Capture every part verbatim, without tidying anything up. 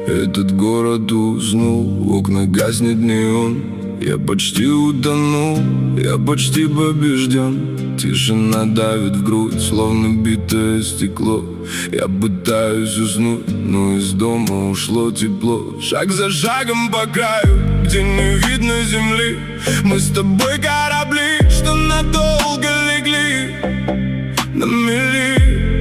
Этот город уснул, в окнах гаснет неон. Я почти утонул, я почти побежден. Тишина давит в грудь, словно битое стекло. Я пытаюсь уснуть, но из дома ушло тепло. Шаг за шагом по краю, где не видно земли. Мы с тобой корабли, что надолго легли на мели.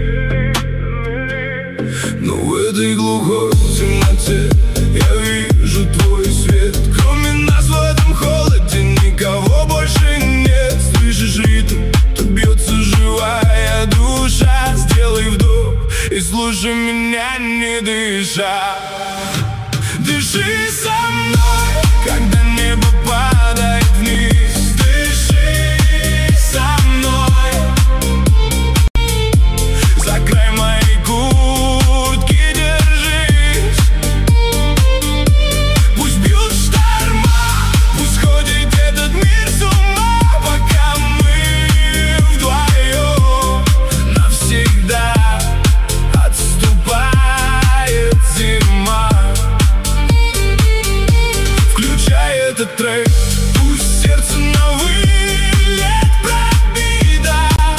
Но в этой глухой темноте я вижу твой свет. Кроме нас в этом холоде никого больше нет. Слышишь ритм, то бьется живая душа. Сделай вдох и слушай меня, не дыша. Дыши со мной, когда небо падает вниз. Дыши со мной за край моей куртки держись. Пусть бьют шторма, пусть ходит этот мир с ума, пока мы вдвоем навсегда отступает зима. Включай этот трек, пусть сердце на вылет пробито.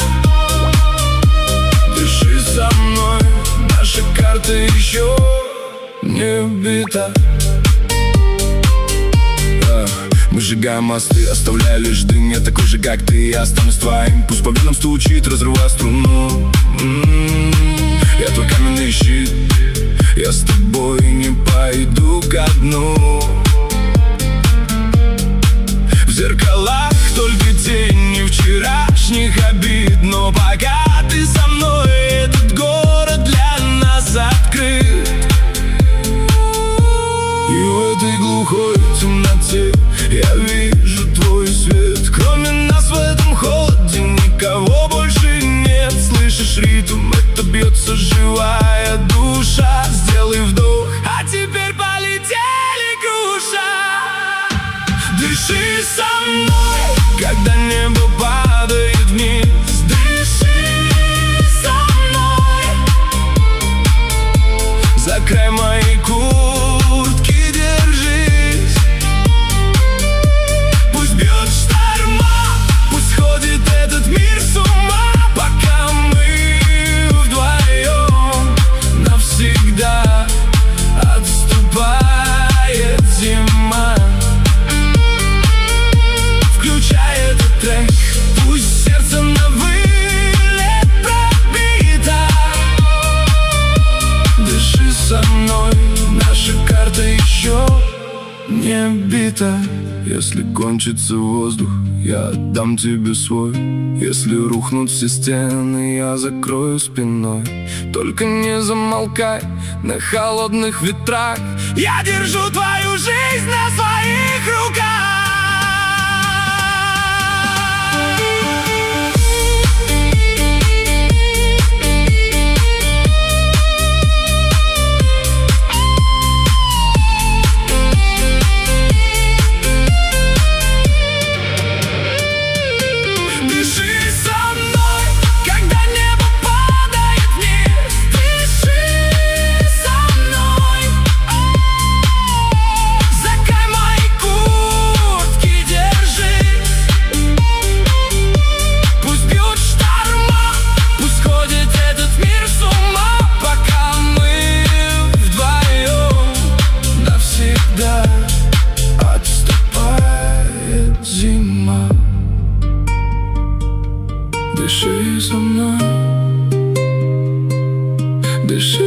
Дыши со мной, наша карта еще не бита. А, Мы сжигаем мосты, оставляя лишь дым. Я такой же, как ты, я останусь твоим. Пусть по венам стучит, разрывая струну. М-м-м, Я твой каменный щит, я с тобой не пойду ко дну. В зеркалах только тени вчерашних обид. Но пока ты со мной, этот город для нас открыт. И в этой глухой темноте я вижу твой свет. Кроме нас в этом холоде никого больше нет. Слышишь ритм, это бьется живая душа. Сделай вдох, а теперь полетели груша. Дыши со мной, когда небо падает вниз. Дыши со мной за край моей куртки держись. Пусть бьет шторма, пусть ходит этот мир с ума, пока мы вдвоем навсегда отступает зима. Включай этот трек, пусть сердце на вылет пробито. Дыши со мной, наша карта еще не бита. Если кончится воздух, я отдам тебе свой. Если рухнут все стены, я закрою спиной. Только не замолкай на холодных ветрах. Я держу твою жизнь на своих руках. Дыши со мной, дыши.